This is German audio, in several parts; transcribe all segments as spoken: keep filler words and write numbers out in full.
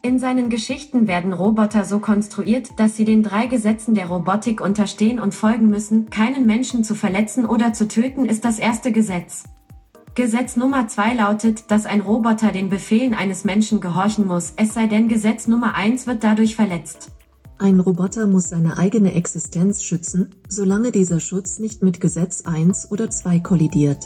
In seinen Geschichten werden Roboter so konstruiert, dass sie den drei Gesetzen der Robotik unterstehen und folgen müssen. Keinen Menschen zu verletzen oder zu töten ist das erste Gesetz. Gesetz Nummer zwei lautet, dass ein Roboter den Befehlen eines Menschen gehorchen muss, es sei denn Gesetz Nummer eins wird dadurch verletzt. Ein Roboter muss seine eigene Existenz schützen, solange dieser Schutz nicht mit Gesetz eins oder zwei kollidiert.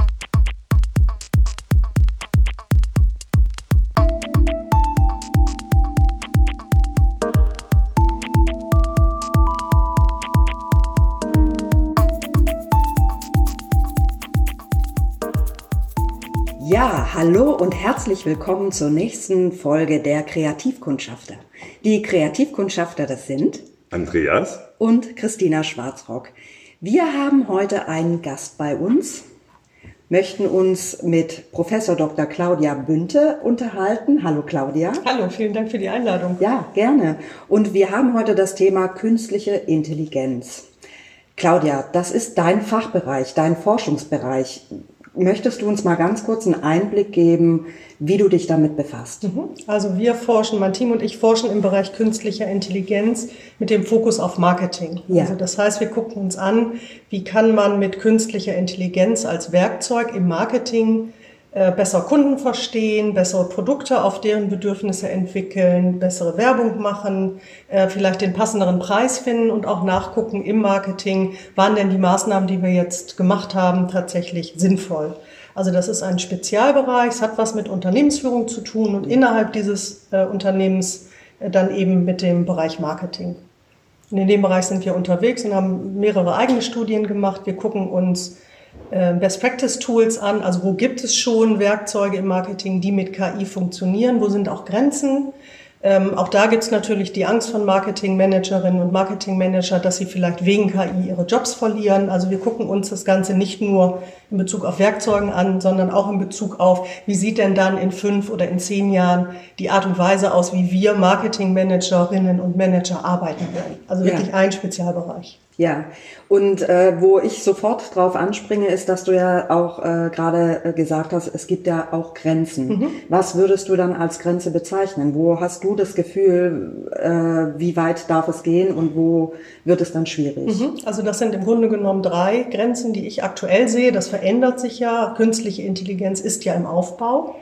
Ja, hallo und herzlich willkommen zur nächsten Folge der Kreativkundschafter. Die Kreativkundschafter, das sind Andreas und Christina Schwarzrock. Wir haben heute einen Gast bei uns, möchten uns mit Professor Doktor Claudia Bünte unterhalten. Hallo Claudia. Hallo, vielen Dank für die Einladung. Ja, gerne. Und wir haben heute das Thema künstliche Intelligenz. Claudia, das ist dein Fachbereich, dein Forschungsbereich. Möchtest du uns mal ganz kurz einen Einblick geben, wie du dich damit befasst? Also wir forschen, mein Team und ich forschen im Bereich künstlicher Intelligenz mit dem Fokus auf Marketing. Ja. Also das heißt, wir gucken uns an, wie kann man mit künstlicher Intelligenz als Werkzeug im Marketing äh, besser Kunden verstehen, bessere Produkte auf deren Bedürfnisse entwickeln, bessere Werbung machen, äh, vielleicht den passenderen Preis finden und auch nachgucken im Marketing, waren denn die Maßnahmen, die wir jetzt gemacht haben, tatsächlich sinnvoll. Also das ist ein Spezialbereich, es hat was mit Unternehmensführung zu tun und innerhalb dieses äh, Unternehmens äh, dann eben mit dem Bereich Marketing. Und in dem Bereich sind wir unterwegs und haben mehrere eigene Studien gemacht. Wir gucken uns äh, Best-Practice-Tools an, also wo gibt es schon Werkzeuge im Marketing, die mit K I funktionieren, wo sind auch Grenzen. Ähm, auch da gibt es natürlich die Angst von Marketingmanagerinnen und Marketingmanager, dass sie vielleicht wegen K I ihre Jobs verlieren. Also wir gucken uns das Ganze nicht nur in Bezug auf Werkzeugen an, sondern auch in Bezug auf, wie sieht denn dann in fünf oder in zehn Jahren die Art und Weise aus, wie wir Marketingmanagerinnen und Manager arbeiten werden. Also wirklich ja. Ein Spezialbereich. Ja, und äh, wo ich sofort drauf anspringe, ist, dass du ja auch äh, gerade äh, gesagt hast, es gibt ja auch Grenzen. Mhm. Was würdest du dann als Grenze bezeichnen? Wo hast du das Gefühl, äh, wie weit darf es gehen und wo wird es dann schwierig? Mhm. Also das sind im Grunde genommen drei Grenzen, die ich aktuell sehe. Das verändert sich ja. Künstliche Intelligenz ist ja im Aufbau.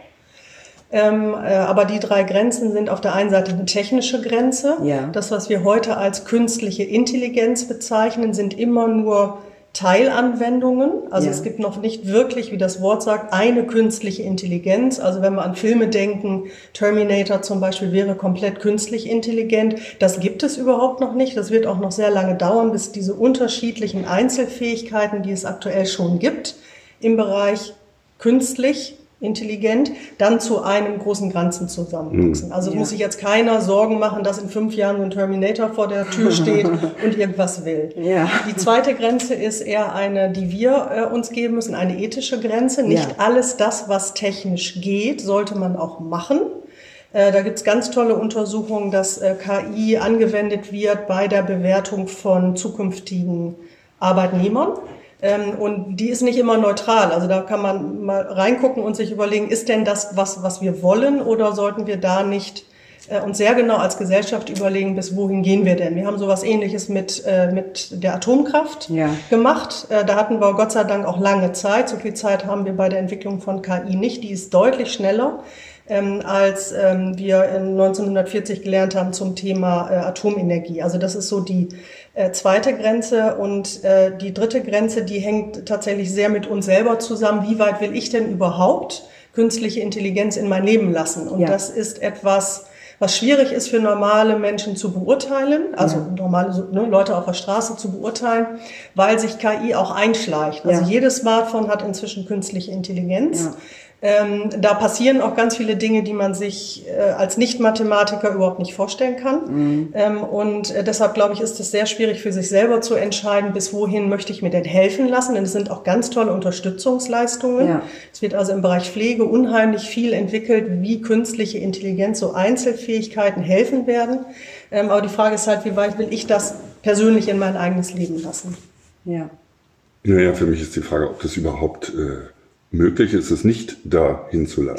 Ähm, äh, aber die drei Grenzen sind auf der einen Seite eine technische Grenze. Ja. Das, was wir heute als künstliche Intelligenz bezeichnen, sind immer nur Teilanwendungen. Also ja. Es gibt noch nicht wirklich, wie das Wort sagt, eine künstliche Intelligenz. Also wenn wir an Filme denken, Terminator zum Beispiel wäre komplett künstlich intelligent. Das gibt es überhaupt noch nicht. Das wird auch noch sehr lange dauern, bis diese unterschiedlichen Einzelfähigkeiten, die es aktuell schon gibt, im Bereich künstlich intelligent, dann zu einem großen Ganzen zusammenwachsen. Also ja. Muss sich jetzt keiner Sorgen machen, dass in fünf Jahren ein Terminator vor der Tür steht und irgendwas will. Ja. Die zweite Grenze ist eher eine, die wir äh, uns geben müssen, eine ethische Grenze. Nicht ja. alles das, was technisch geht, sollte man auch machen. Äh, da gibt's ganz tolle Untersuchungen, dass äh, K I angewendet wird bei der Bewertung von zukünftigen Arbeitnehmern. Ähm, und die ist nicht immer neutral. Also da kann man mal reingucken und sich überlegen, ist denn das, was, was wir wollen, oder sollten wir da nicht äh, uns sehr genau als Gesellschaft überlegen, bis wohin gehen wir denn? Wir haben sowas Ähnliches mit, äh, mit der Atomkraft ja. gemacht. Äh, da hatten wir Gott sei Dank auch lange Zeit. So viel Zeit haben wir bei der Entwicklung von K I nicht. Die ist deutlich schneller, ähm, als ähm, wir in neunzehnhundertvierzig gelernt haben zum Thema äh, Atomenergie. Also das ist so die Äh, zweite Grenze, und äh, die dritte Grenze, die hängt tatsächlich sehr mit uns selber zusammen. Wie weit will ich denn überhaupt künstliche Intelligenz in mein Leben lassen? Und ja. das ist etwas, was schwierig ist für normale Menschen zu beurteilen, also ja. normale ne, Leute auf der Straße zu beurteilen, weil sich K I auch einschleicht. Also ja. jedes Smartphone hat inzwischen künstliche Intelligenz. Ja. Ähm, da passieren auch ganz viele Dinge, die man sich äh, als Nicht-Mathematiker überhaupt nicht vorstellen kann. Mhm. Ähm, und äh, deshalb, glaube ich, ist es sehr schwierig für sich selber zu entscheiden, bis wohin möchte ich mir denn helfen lassen. Denn es sind auch ganz tolle Unterstützungsleistungen. Ja. Es wird also im Bereich Pflege unheimlich viel entwickelt, wie künstliche Intelligenz, so Einzelfähigkeiten helfen werden. Ähm, aber die Frage ist halt, wie weit will ich das persönlich in mein eigenes Leben lassen? Ja. Naja, für mich ist die Frage, ob das überhaupt äh, möglich ist, es nicht dahin zu lassen. Ja.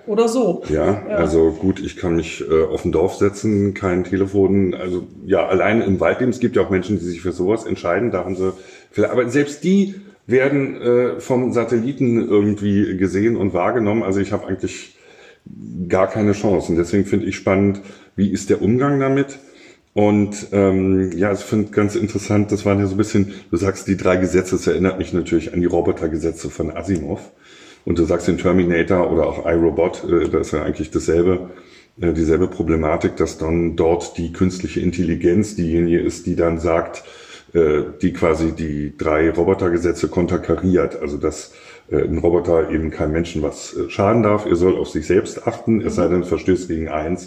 oder so. Ja, ja, also gut, ich kann mich äh, auf ein Dorf setzen, kein Telefon. Also ja, allein im Waldleben, es gibt ja auch Menschen, die sich für sowas entscheiden. Da haben sie, aber selbst die werden äh, vom Satelliten irgendwie gesehen und wahrgenommen. Also ich habe eigentlich gar keine Chance. Und deswegen finde ich spannend, wie ist der Umgang damit? Und ähm, ja, ich finde ganz interessant, das waren ja so ein bisschen, du sagst die drei Gesetze, das erinnert mich natürlich an die Robotergesetze von Asimov. Und du sagst den Terminator oder auch iRobot, äh, da ist ja eigentlich dasselbe, äh, dieselbe Problematik, dass dann dort die künstliche Intelligenz diejenige ist, die dann sagt, äh, die quasi die drei Robotergesetze konterkariert. Also dass äh, ein Roboter eben keinem Menschen was äh, schaden darf, er soll auf sich selbst achten, es sei denn, verstößt gegen eins.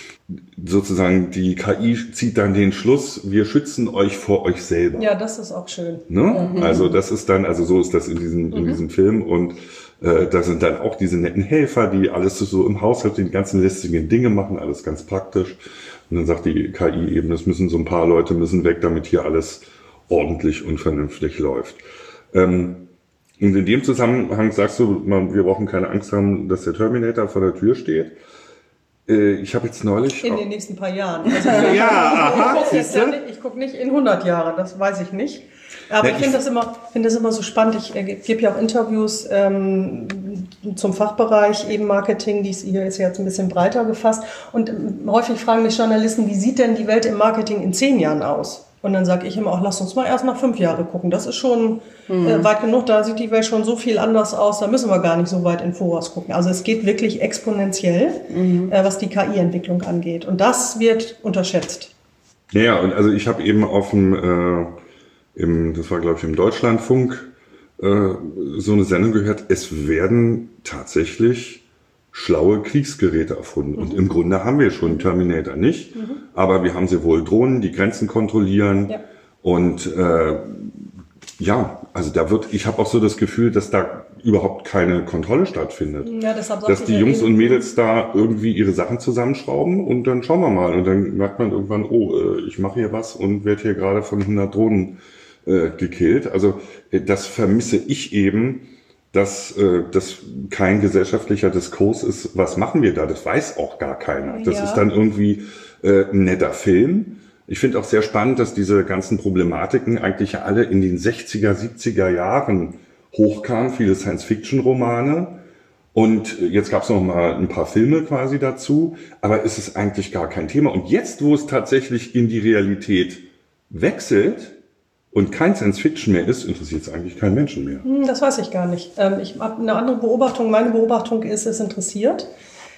Sozusagen die K I zieht dann den Schluss, wir schützen euch vor euch selber. Ja, das ist auch schön. Ne? Mhm. Also das ist dann, also so ist das in diesem, in mhm. diesem Film und äh, da sind dann auch diese netten Helfer, die alles so im Haushalt, die ganzen lästigen Dinge machen, alles ganz praktisch. Und dann sagt die K I eben, es müssen so ein paar Leute müssen weg, damit hier alles ordentlich und vernünftig läuft. Ähm, und in dem Zusammenhang sagst du, man, wir brauchen keine Angst haben, dass der Terminator vor der Tür steht. Ich habe jetzt neulich... In den nächsten paar Jahren. Also ja, aha, ich gucke ja nicht, guck nicht in hundert Jahren, das weiß ich nicht. Aber ja, ich finde das immer, finde das immer so spannend. Ich äh, gebe ja auch Interviews ähm, zum Fachbereich eben Marketing, die ist hier ist jetzt ein bisschen breiter gefasst. Und ähm, häufig fragen mich Journalisten, wie sieht denn die Welt im Marketing in zehn Jahren aus? Und dann sage ich immer auch, lass uns mal erst nach fünf Jahre gucken. Das ist schon mhm. äh, weit genug, da sieht die Welt schon so viel anders aus, da müssen wir gar nicht so weit in Voraus gucken. Also es geht wirklich exponentiell, mhm. äh, was die K I-Entwicklung angeht. Und das wird unterschätzt. Ja, und also ich habe eben auf dem, äh, im, das war glaube ich im Deutschlandfunk, äh, so eine Sendung gehört, es werden tatsächlich schlaue Kriegsgeräte erfunden. Mhm. Und im Grunde haben wir schon Terminator nicht, mhm. aber wir haben sehr wohl Drohnen, die Grenzen kontrollieren. Ja. Und äh, ja, also da wird, ich habe auch so das Gefühl, dass da überhaupt keine Kontrolle stattfindet. Ja, deshalb dass die Jungs und Mädels da irgendwie ihre Sachen zusammenschrauben und dann schauen wir mal. Und dann merkt man irgendwann, oh, äh, ich mache hier was und werde hier gerade von hundert Drohnen äh, gekillt. Also äh, das vermisse ich eben, dass äh, das kein gesellschaftlicher Diskurs ist, was machen wir da? Das weiß auch gar keiner. Das ja. ist dann irgendwie äh, ein netter Film. Ich finde auch sehr spannend, dass diese ganzen Problematiken eigentlich ja alle in den sechziger, siebziger Jahren hochkamen, viele Science-Fiction-Romane. Und jetzt gab es noch mal ein paar Filme quasi dazu, aber es ist eigentlich gar kein Thema. Und jetzt, wo es tatsächlich in die Realität wechselt, und kein Science-Fiction mehr ist, interessiert es eigentlich keinen Menschen mehr. Das weiß ich gar nicht. Ich habe eine andere Beobachtung. Meine Beobachtung ist, es interessiert.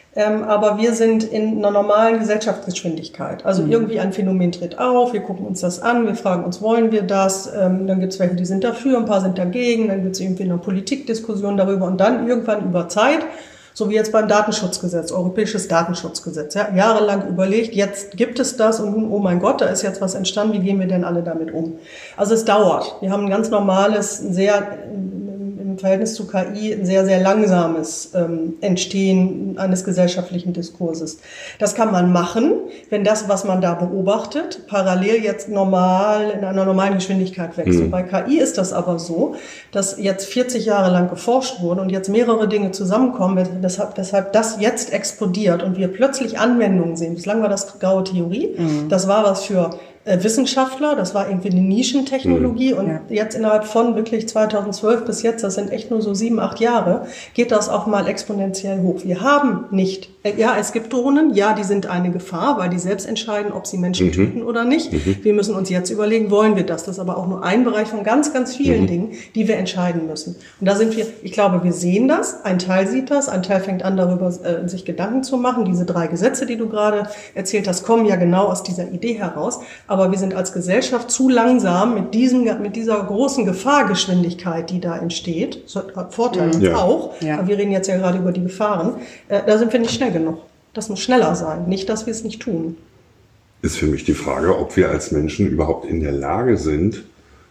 Aber wir sind in einer normalen Gesellschaftsgeschwindigkeit. Also mhm. irgendwie ein Phänomen tritt auf, wir gucken uns das an, wir fragen uns, wollen wir das? Dann gibt es welche, die sind dafür, ein paar sind dagegen. Dann gibt es irgendwie eine Politikdiskussion darüber. Und dann irgendwann über Zeit, so wie jetzt beim Datenschutzgesetz, Europäisches Datenschutzgesetz, ja, jahrelang überlegt, jetzt gibt es das und nun, oh mein Gott, da ist jetzt was entstanden, wie gehen wir denn alle damit um? Also es dauert. Wir haben ein ganz normales, ein sehr, im Verhältnis zu K I, ein sehr, sehr langsames ähm, Entstehen eines gesellschaftlichen Diskurses. Das kann man machen, wenn das, was man da beobachtet, parallel jetzt normal, in einer normalen Geschwindigkeit wächst. Mhm. Bei K I ist das aber so, dass jetzt vierzig Jahre lang geforscht wurde und jetzt mehrere Dinge zusammenkommen, weshalb, weshalb das jetzt explodiert und wir plötzlich Anwendungen sehen. Bislang war das graue Theorie. Mhm. Das war was für äh, Wissenschaftler, das war irgendwie eine Nischentechnologie mhm. und ja. jetzt innerhalb von wirklich zweitausendzwölf bis jetzt, das sind echt nur so sieben, acht Jahre, geht das auch mal exponentiell hoch. Wir haben nicht, äh, ja, es gibt Drohnen, ja, die sind eine Gefahr, weil die selbst entscheiden, ob sie Menschen mhm. töten oder nicht. Mhm. Wir müssen uns jetzt überlegen, wollen wir das? Das ist aber auch nur ein Bereich von ganz, ganz vielen mhm. Dingen, die wir entscheiden müssen. Und da sind wir, ich glaube, wir sehen das, ein Teil sieht das, ein Teil fängt an, darüber äh, sich Gedanken zu machen. Diese drei Gesetze, die du gerade erzählt hast, kommen ja genau aus dieser Idee heraus. Aber wir sind als Gesellschaft zu langsam mit diesem, mit dieser großen Gefahrgeschwindigkeit, die da entsteht. Das hat Vorteile ja. auch. Ja. Aber wir reden jetzt ja gerade über die Gefahren. Äh, da sind wir nicht schnell genug. Das muss schneller sein. Nicht, dass wir es nicht tun. Ist für mich die Frage, ob wir als Menschen überhaupt in der Lage sind,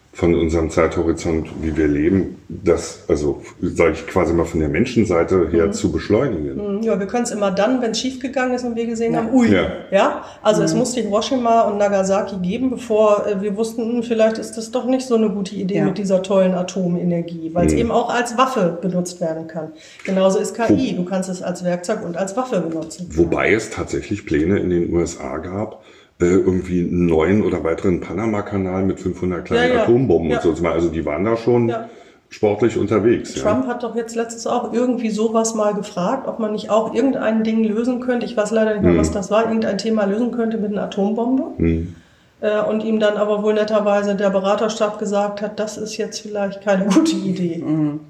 von unserem Zeithorizont, wie wir leben, das, also sage ich quasi mal von der Menschenseite her mhm. zu beschleunigen. Ja, wir können es immer dann, wenn es schiefgegangen ist und wir gesehen ja. haben, ui, ja, ja? also mhm. es musste Hiroshima und Nagasaki geben, bevor äh, wir wussten, vielleicht ist das doch nicht so eine gute Idee ja. mit dieser tollen Atomenergie, weil es mhm. eben auch als Waffe benutzt werden kann. Genauso ist K I, Wo, du kannst es als Werkzeug und als Waffe benutzen. Wobei es tatsächlich Pläne in den U S A gab, irgendwie einen neuen oder weiteren Panama-Kanal mit fünfhundert kleinen ja, ja. Atombomben ja. und so. Also die waren da schon ja. sportlich unterwegs. Trump ja. hat doch jetzt letztens auch irgendwie sowas mal gefragt, ob man nicht auch irgendein Ding lösen könnte. Ich weiß leider nicht mehr, hm. was das war. Irgendein Thema lösen könnte mit einer Atombombe. Hm. Äh, und ihm dann aber wohl netterweise der Beraterstab gesagt hat, das ist jetzt vielleicht keine gute Idee. Hm.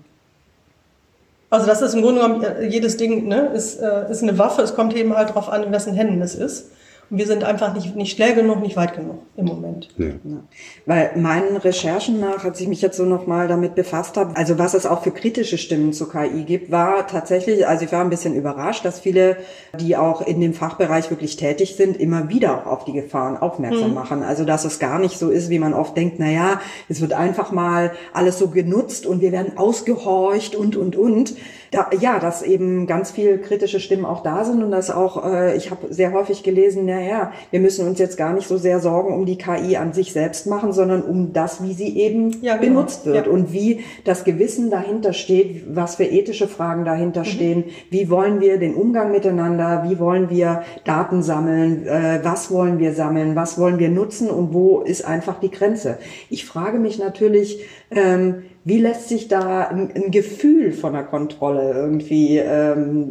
Also das ist im Grunde genommen, jedes Ding ne, ist, äh, ist eine Waffe. Es kommt eben halt darauf an, in wessen Händen es ist. Und wir sind einfach nicht, nicht schnell genug, nicht weit genug im Moment. Ja. Ja. Weil meinen Recherchen nach, als ich mich jetzt so nochmal damit befasst habe, also was es auch für kritische Stimmen zu K I gibt, war tatsächlich, also ich war ein bisschen überrascht, dass viele, die auch in dem Fachbereich wirklich tätig sind, immer wieder auch auf die Gefahren aufmerksam mhm. machen. Also dass es gar nicht so ist, wie man oft denkt, na ja, es wird einfach mal alles so genutzt und wir werden ausgehorcht und, und, und. Da, ja, dass eben ganz viel kritische Stimmen auch da sind und dass auch, äh, ich habe sehr häufig gelesen, naja, wir müssen uns jetzt gar nicht so sehr Sorgen um die K I an sich selbst machen, sondern um das, wie sie eben ja, genau. benutzt wird ja. und wie das Gewissen dahinter steht, was für ethische Fragen dahinter mhm. stehen, wie wollen wir den Umgang miteinander, wie wollen wir Daten sammeln, äh, was wollen wir sammeln, was wollen wir nutzen und wo ist einfach die Grenze. Ich frage mich natürlich, ähm, wie lässt sich da ein, ein Gefühl von der Kontrolle irgendwie ähm,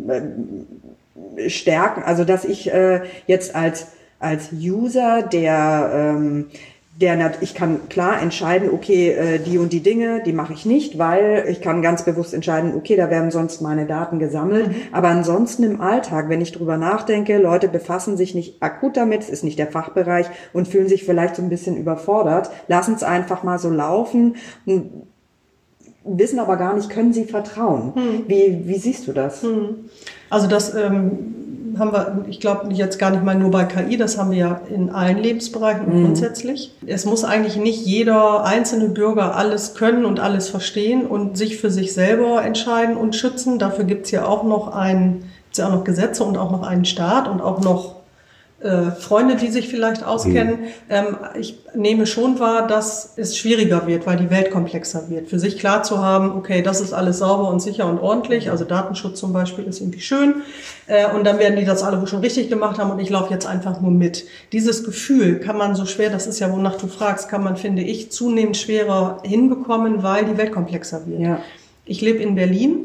stärken? Also dass ich äh, jetzt als als User, der ähm, der ich kann klar entscheiden, okay, äh, die und die Dinge, die mache ich nicht, weil ich kann ganz bewusst entscheiden, okay, da werden sonst meine Daten gesammelt. Mhm. Aber ansonsten im Alltag, wenn ich drüber nachdenke, Leute befassen sich nicht akut damit, es ist nicht der Fachbereich und fühlen sich vielleicht so ein bisschen überfordert, lassen es einfach mal so laufen und wissen aber gar nicht, können sie vertrauen. Hm. Wie, wie siehst du das? Hm. Also das ähm, haben wir, ich glaube jetzt gar nicht mal nur bei K I, das haben wir ja in allen Lebensbereichen hm. grundsätzlich. Es muss eigentlich nicht jeder einzelne Bürger alles können und alles verstehen und sich für sich selber entscheiden und schützen. Dafür gibt's ja auch noch ein, gibt's ja auch noch Gesetze und auch noch einen Staat und auch noch Äh, Freunde, die sich vielleicht auskennen. Mhm. Ähm, ich nehme schon wahr, dass es schwieriger wird, weil die Welt komplexer wird. Für sich klar zu haben, okay, das ist alles sauber und sicher und ordentlich, also Datenschutz zum Beispiel ist irgendwie schön. Äh, und dann werden die das alle schon richtig gemacht haben und ich laufe jetzt einfach nur mit. Dieses Gefühl kann man so schwer, das ist ja, wonach du fragst, kann man, finde ich, zunehmend schwerer hinbekommen, weil die Welt komplexer wird. Ja. Ich lebe in Berlin.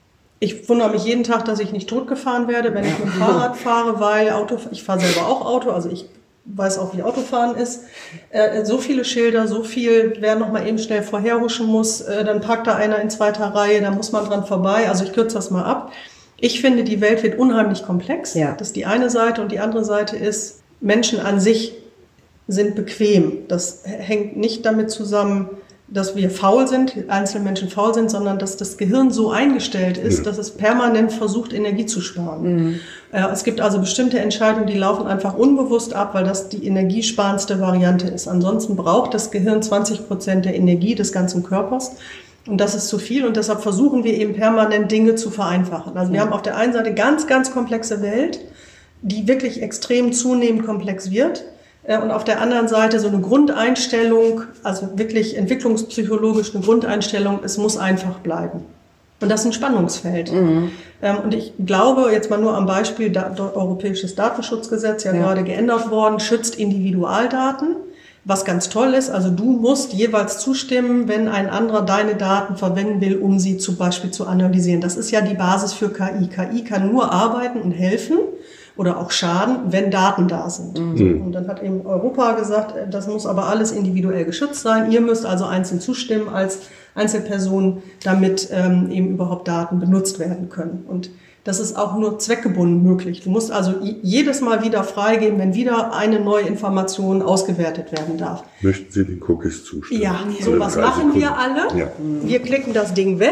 Ich wundere mich jeden Tag, dass ich nicht totgefahren werde, wenn ich mit dem Fahrrad fahre, weil Auto, ich fahre selber auch Auto, also ich weiß auch, wie Autofahren ist. Äh, so viele Schilder, so viel, wer noch mal eben schnell vorherhuschen muss, äh, dann parkt da einer in zweiter Reihe, da muss man dran vorbei. Also ich kürze das mal ab. Ich finde, die Welt wird unheimlich komplex. Ja. Das ist die eine Seite und die andere Seite ist, Menschen an sich sind bequem. Das hängt nicht damit zusammen, dass wir faul sind, einzelne Menschen faul sind, sondern dass das Gehirn so eingestellt ist, ja. dass es permanent versucht, Energie zu sparen. Mhm. Äh, es gibt also bestimmte Entscheidungen, die laufen einfach unbewusst ab, weil das die energiesparendste Variante ist. Ansonsten braucht das Gehirn zwanzig Prozent der Energie des ganzen Körpers. Und das ist zu viel und deshalb versuchen wir eben permanent Dinge zu vereinfachen. Also wir ja. haben auf der einen Seite ganz, ganz komplexe Welt, die wirklich extrem zunehmend komplex wird. Und auf der anderen Seite so eine Grundeinstellung, also wirklich entwicklungspsychologisch eine Grundeinstellung, es muss einfach bleiben. Und das ist ein Spannungsfeld. Mhm. Und ich glaube, jetzt mal nur am Beispiel, das Europäisches Datenschutzgesetz, ja, ja gerade geändert worden, schützt Individualdaten, was ganz toll ist. Also du musst jeweils zustimmen, wenn ein anderer deine Daten verwenden will, um sie zum Beispiel zu analysieren. Das ist ja die Basis für K I. K I kann nur arbeiten und helfen oder auch schaden, wenn Daten da sind. Mhm. Und dann hat eben Europa gesagt, das muss aber alles individuell geschützt sein. Ihr müsst also einzeln zustimmen als Einzelperson, damit ähm, eben überhaupt Daten benutzt werden können. Und das ist auch nur zweckgebunden möglich. Du musst also jedes Mal wieder freigeben, wenn wieder eine neue Information ausgewertet werden darf. Möchten Sie den Cookies zustimmen? Ja, sowas machen wir alle. Ja. Wir klicken das Ding weg.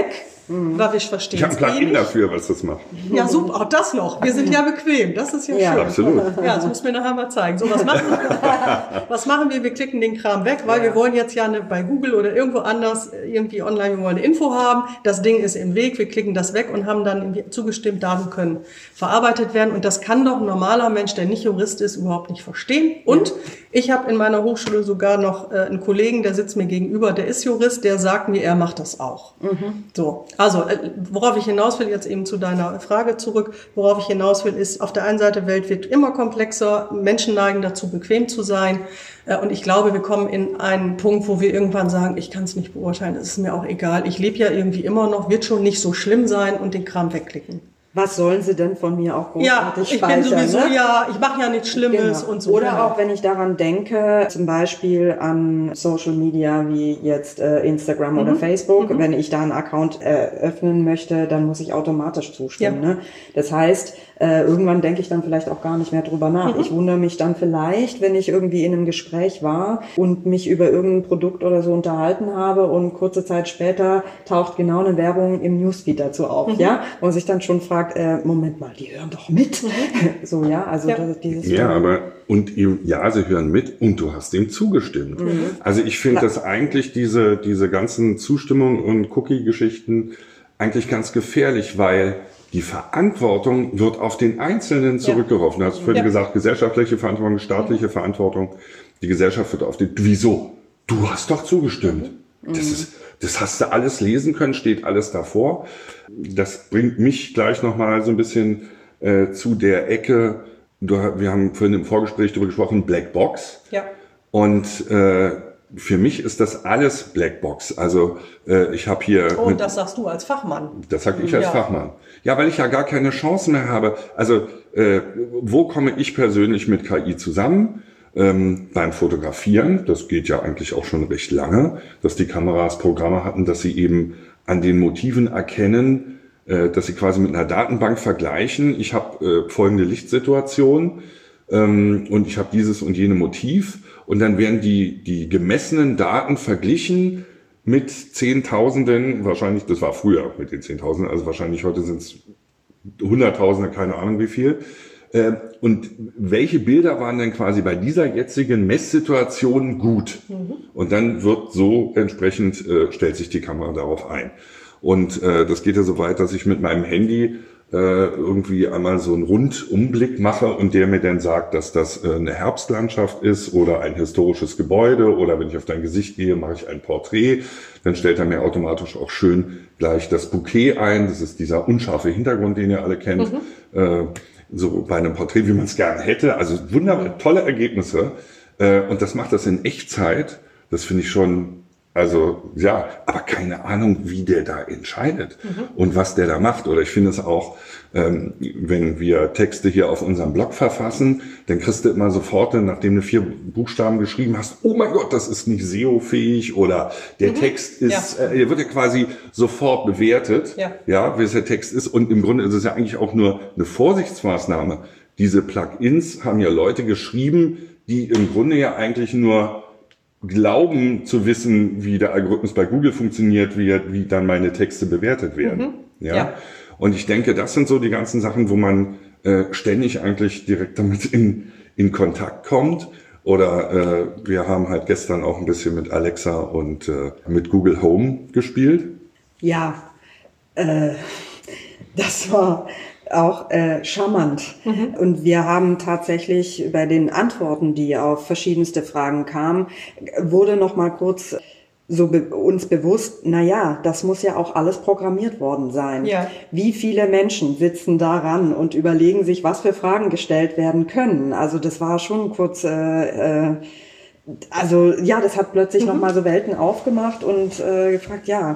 weil wir verstehen Ich habe ein es eh Plugin nicht. dafür, was das macht. Ja, super, auch das noch. Wir sind ja bequem, das ist ja, Ja, schön. absolut. Ja, das muss mir nachher mal zeigen. So, was machen wir? Was machen wir? Wir klicken den Kram weg, weil wir wollen jetzt ja eine, bei Google oder irgendwo anders irgendwie online, wir wollen eine Info haben. Das Ding ist im Weg, wir klicken das weg und haben dann irgendwie zugestimmt, Daten können verarbeitet werden. Und das kann doch ein normaler Mensch, der nicht Jurist ist, überhaupt nicht verstehen. Und ich habe in meiner Hochschule sogar noch äh, einen Kollegen, der sitzt mir gegenüber, der ist Jurist, der sagt mir, er macht das auch. Mhm. So, also äh, worauf ich hinaus will, jetzt eben zu deiner Frage zurück, worauf ich hinaus will, ist, auf der einen Seite, Welt wird immer komplexer, Menschen neigen dazu, bequem zu sein. Äh, und ich glaube, wir kommen in einen Punkt, wo wir irgendwann sagen, ich kann es nicht beurteilen, es ist mir auch egal, ich lebe ja irgendwie immer noch, wird schon nicht so schlimm sein und den Kram wegklicken. Was sollen sie denn von mir auch Ja, großartig ich speichern? bin sowieso, ne? ja, ich mache ja nichts Schlimmes Genau. und so. Oder genau. auch, wenn ich daran denke, zum Beispiel an Social Media wie jetzt äh, Instagram oder Facebook, wenn ich da einen Account eröffnen möchte, dann muss ich automatisch zustimmen. Ja. Ne? Das heißt, äh, irgendwann denke ich dann vielleicht auch gar nicht mehr drüber nach. Ich wundere mich dann vielleicht, wenn ich irgendwie in einem Gespräch war und mich über irgendein Produkt oder so unterhalten habe und kurze Zeit später taucht genau eine Werbung im Newsfeed dazu auf, ja, wo man sich dann schon fragt, äh, Moment mal, die hören doch mit. So, ja, also Ja. Das, dieses... Ja, aber, und ihm- ja, sie hören mit und du hast ihm zugestimmt. Also ich finde, dass eigentlich diese, diese ganzen Zustimmung und Cookie-Geschichten eigentlich ganz gefährlich, weil die Verantwortung wird auf den Einzelnen zurückgeworfen. Du hast vorhin Ja. gesagt, gesellschaftliche Verantwortung, staatliche Verantwortung. Die Gesellschaft wird auf den, wieso? Du hast doch zugestimmt. Das ist, das hast du alles lesen können, steht alles davor. Das bringt mich gleich nochmal so ein bisschen äh, zu der Ecke. Du, wir haben vorhin im Vorgespräch darüber gesprochen, Blackbox. Ja. Und äh, für mich ist das alles Blackbox. Also äh, ich habe hier... Und mit, das sagst du als Fachmann. das sage ich als Ja. Fachmann. Ja, weil ich ja gar keine Chance mehr habe. Also äh, wo komme ich persönlich mit K I zusammen? Ähm, beim Fotografieren, das geht ja eigentlich auch schon recht lange, dass die Kameras Programme hatten, dass sie eben an den Motiven erkennen, äh, dass sie quasi mit einer Datenbank vergleichen. Ich habe äh, folgende Lichtsituation ähm, und ich habe dieses und jene Motiv und dann werden die, die gemessenen Daten verglichen mit Zehntausenden, wahrscheinlich, das war früher mit den Zehntausenden, also wahrscheinlich heute sind es Hunderttausende, keine Ahnung wie viel. Äh, und welche Bilder waren denn quasi bei dieser jetzigen Messsituation gut? Mhm. Und dann wird so entsprechend, äh, stellt sich die Kamera darauf ein. Und äh, das geht ja so weit, dass ich mit meinem Handy äh, irgendwie einmal so einen Rundumblick mache und der mir dann sagt, dass das äh, eine Herbstlandschaft ist oder ein historisches Gebäude oder wenn ich auf dein Gesicht gehe, mache ich ein Porträt. Dann stellt er mir automatisch auch schön gleich das Bouquet ein. Das ist dieser unscharfe Hintergrund, den ihr alle kennt. Mhm. Äh, so bei einem Porträt, wie man es gerne hätte. Also wunderbar, tolle Ergebnisse. Äh, und das macht das in Echtzeit. Das finde ich schon, also ja, aber keine Ahnung, wie der da entscheidet mhm. und was der da macht. Oder ich finde es auch, ähm, wenn wir Texte hier auf unserem Blog verfassen, dann kriegst du immer sofort, nachdem du vier Buchstaben geschrieben hast, oh mein Gott, das ist nicht S E O-fähig oder der mhm. Text ist, ja. äh, wird ja quasi sofort bewertet, ja. ja, wie es der Text ist. Und im Grunde ist es ja eigentlich auch nur eine Vorsichtsmaßnahme. Diese Plugins haben ja Leute geschrieben, die im Grunde ja eigentlich nur glauben zu wissen, wie der Algorithmus bei Google funktioniert, wie, wie dann meine Texte bewertet werden. Mhm. Ja? ja. Und ich denke, das sind so die ganzen Sachen, wo man äh, ständig eigentlich direkt damit in, in Kontakt kommt. Oder äh, wir haben halt gestern auch ein bisschen mit Alexa und äh, mit Google Home gespielt. Ja, äh, das war auch äh, charmant. Mhm. Und wir haben tatsächlich bei den Antworten, die auf verschiedenste Fragen kamen, wurde noch mal kurz so be- uns bewusst, na ja, das muss ja auch alles programmiert worden sein. Ja. Wie viele Menschen sitzen daran und überlegen sich, was für Fragen gestellt werden können? Also das war schon kurz, äh, äh, also ja, das hat plötzlich mhm. noch mal so Welten aufgemacht und äh, gefragt, ja.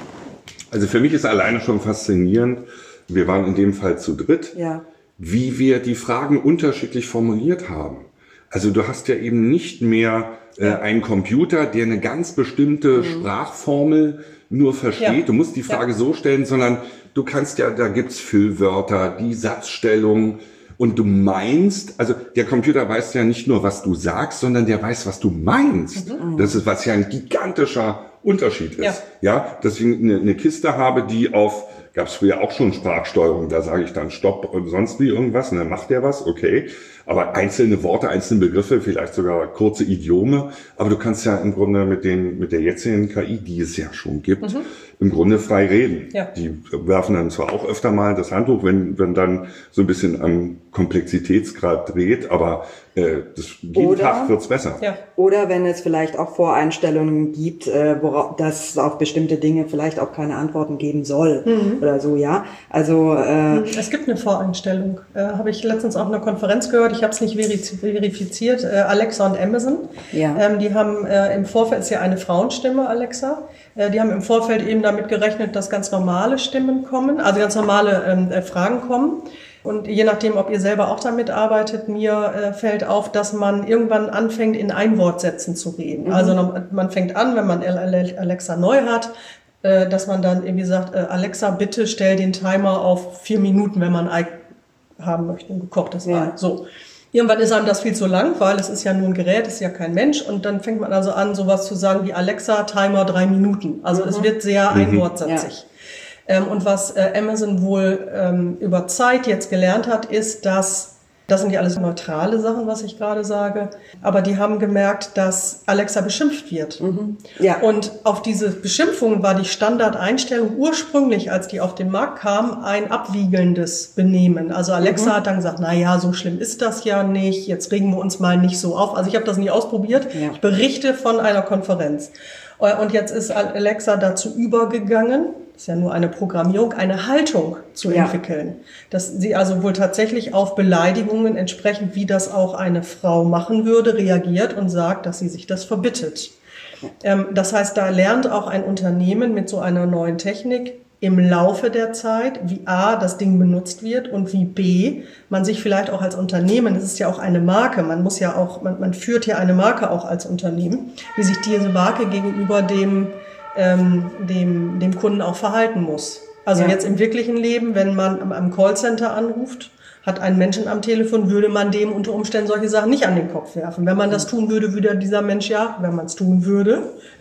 Also für mich ist alleine schon faszinierend, wir waren in dem Fall zu dritt, ja. wie wir die Fragen unterschiedlich formuliert haben. Also du hast ja eben nicht mehr äh, einen Computer, der eine ganz bestimmte mhm. Sprachformel nur versteht. Ja. Du musst die Frage ja. so stellen, sondern du kannst ja, da gibt's Füllwörter, die Satzstellung und du meinst, also der Computer weiß ja nicht nur, was du sagst, sondern der weiß, was du meinst. Mhm. Das ist was ja ein gigantischer Unterschied ist. Ja, ja dass ich eine, eine Kiste habe, die auf, gab es früher auch schon Sprachsteuerung, da sage ich dann Stopp und sonst wie irgendwas und dann macht der was, okay. Aber einzelne Worte, einzelne Begriffe, vielleicht sogar kurze Idiome, aber du kannst ja im Grunde mit den mit der jetzigen K I, die es ja schon gibt, mhm. im Grunde frei reden. Ja. Die werfen dann zwar auch öfter mal das Handtuch, wenn wenn dann so ein bisschen am Komplexitätsgrad dreht, aber äh, das, jeden oder, Tag wird's besser. Ja. Oder wenn es vielleicht auch Voreinstellungen gibt, äh, worauf, dass es auf bestimmte Dinge vielleicht auch keine Antworten geben soll mhm. oder so, ja. Also äh, es gibt eine Voreinstellung. Äh, habe ich letztens auch in einer Konferenz gehört. Ich habe es nicht verifiziert. Äh, Alexa und Amazon. Ja. Ähm, die haben äh, im Vorfeld, ist ja eine Frauenstimme, Alexa. Äh, die haben im Vorfeld eben damit gerechnet, dass ganz normale Stimmen kommen, also ganz normale ähm, äh, Fragen kommen. Und je nachdem, ob ihr selber auch damit arbeitet, mir äh, fällt auf, dass man irgendwann anfängt, in Einwortsätzen zu reden. Mhm. Also man fängt an, wenn man Alexa neu hat, äh, dass man dann irgendwie sagt, äh, Alexa, bitte stell den Timer auf vier Minuten, wenn man Ei haben möchte, ein gekochtes Ei. Ja. So. Irgendwann ist einem das viel zu lang, weil es ist ja nur ein Gerät, es ist ja kein Mensch. Und dann fängt man also an, sowas zu sagen wie Alexa, Timer drei Minuten. Also mhm. es wird sehr mhm. einwortsätzig. Ja. Ähm, und was äh, Amazon wohl ähm, über Zeit jetzt gelernt hat, ist, dass, das sind ja alles neutrale Sachen, was ich gerade sage, aber die haben gemerkt, dass Alexa beschimpft wird. Mhm. Ja. Und auf diese Beschimpfung war die Standardeinstellung ursprünglich, als die auf den Markt kam, ein abwiegelndes Benehmen. Also Alexa mhm. hat dann gesagt, na ja, so schlimm ist das ja nicht, jetzt regen wir uns mal nicht so auf. Also ich habe das nie ausprobiert, ja. Ich berichte von einer Konferenz. Und jetzt ist Alexa dazu übergegangen, das ist ja nur eine Programmierung, eine Haltung zu ja. entwickeln. Dass sie also wohl tatsächlich auf Beleidigungen entsprechend, wie das auch eine Frau machen würde, reagiert und sagt, dass sie sich das verbittet. Ähm, das heißt, da lernt auch ein Unternehmen mit so einer neuen Technik im Laufe der Zeit, wie A, das Ding benutzt wird und wie B, man sich vielleicht auch als Unternehmen, das ist ja auch eine Marke, man muss ja auch, man, man führt ja eine Marke auch als Unternehmen, wie sich diese Marke gegenüber dem ähm, dem, dem Kunden auch verhalten muss. Also ja. jetzt im wirklichen Leben, wenn man am, am Callcenter anruft, hat einen Menschen am Telefon, würde man dem unter Umständen solche Sachen nicht an den Kopf werfen. Wenn man das tun würde, würde dieser Mensch ja, wenn man es tun würde,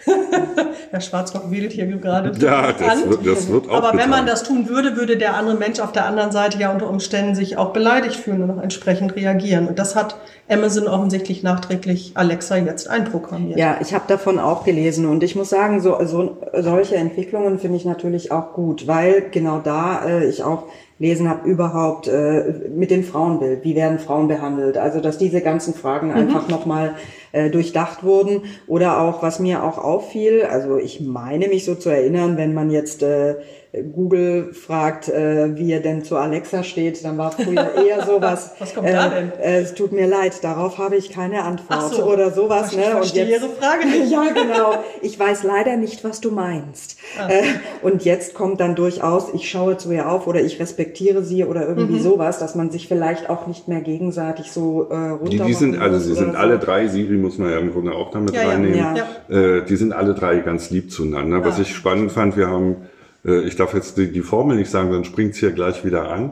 Herr Schwarzrock wedelt hier gerade ja, das an. Wird, das wird auch Aber getan. Wenn man das tun würde, würde der andere Mensch auf der anderen Seite ja unter Umständen sich auch beleidigt fühlen und auch entsprechend reagieren. Und das hat Amazon offensichtlich nachträglich Alexa jetzt einprogrammiert. Ja, ich habe davon auch gelesen und ich muss sagen, so, so solche Entwicklungen finde ich natürlich auch gut, weil genau da äh, ich auch lesen habe überhaupt äh, mit dem Frauenbild, wie werden Frauen behandelt, also dass diese ganzen Fragen mhm. einfach nochmal äh, durchdacht wurden oder auch, was mir auch auffiel, also ich meine mich so zu erinnern, wenn man jetzt äh, Google fragt, äh, wie er denn zu Alexa steht, dann war früher eher sowas. Was kommt äh, da denn? Äh, es tut mir leid, darauf habe ich keine Antwort. Ach so, oder sowas. Ich ne? verstehe und jetzt, Ihre Frage nicht. Ja, genau. Ich weiß leider nicht, was du meinst. Ah. Äh, und jetzt kommt dann durchaus, ich schaue zu ihr auf oder ich respektiere sie oder irgendwie mhm. sowas, dass man sich vielleicht auch nicht mehr gegenseitig so äh, runter. Die, die sind, also sie sind so. alle drei, Siri muss man ja im Grunde auch damit ja, reinnehmen. Ja, ja. Äh, die sind alle drei ganz lieb zueinander. Was ah. ich spannend fand, wir haben ich darf jetzt die, die Formel nicht sagen, dann springt's hier gleich wieder an.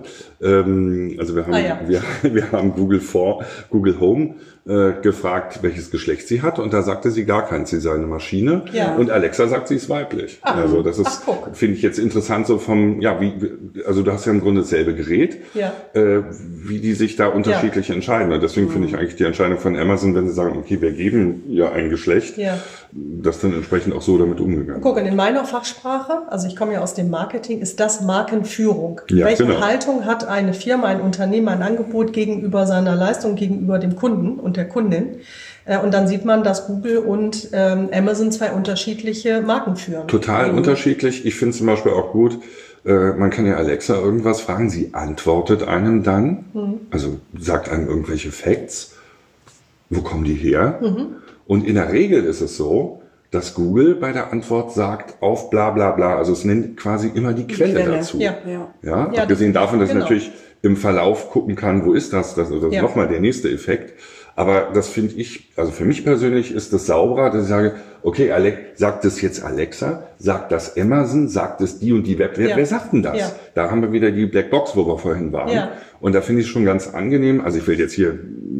Ähm, also wir haben, ah, ja. wir, wir haben Google vor, Google Home äh, gefragt, welches Geschlecht sie hat, und da sagte sie gar keins, sie sei eine Maschine. Ja. Und Alexa sagt, sie ist weiblich. Ach, also das ist, finde ich jetzt interessant, so vom, ja, wie, also du hast ja im Grunde dasselbe Gerät, ja. äh, wie die sich da unterschiedlich ja. entscheiden. Und deswegen mhm. finde ich eigentlich die Entscheidung von Amazon, wenn sie sagen, okay, wir geben ihr ein Geschlecht, ja. dass dann entsprechend auch so damit umgegangen wird. Gucken, in meiner Fachsprache, also ich komme ja aus dem Marketing, ist das Markenführung. Ja, Welche genau. Haltung hat eine Firma, ein Unternehmen, ein Angebot gegenüber seiner Leistung, gegenüber dem Kunden und der Kundin? Und dann sieht man, dass Google und ähm, Amazon zwei unterschiedliche Marken führen. Total mhm. unterschiedlich. Ich finde zum Beispiel auch gut, äh, man kann ja Alexa irgendwas fragen, sie antwortet einem dann, mhm. also sagt einem irgendwelche Facts. Wo kommen die her? Mhm. Und in der Regel ist es so, dass Google bei der Antwort sagt auf bla bla bla. Also es nennt quasi immer die Quelle, die Quelle. dazu. Ja, ja. ja, ja abgesehen davon, dass genau. ich natürlich im Verlauf gucken kann, wo ist das? Das, das ist ja. nochmal der nächste Effekt. Aber das finde ich, also für mich persönlich ist das sauberer, dass ich sage, okay, Alex, sagt das jetzt Alexa, sagt das Amazon, sagt es die und die Web, wer, ja. wer sagt denn das? Ja. Da haben wir wieder die Blackbox, wo wir vorhin waren. Ja. Und da finde ich es schon ganz angenehm, also ich will jetzt hier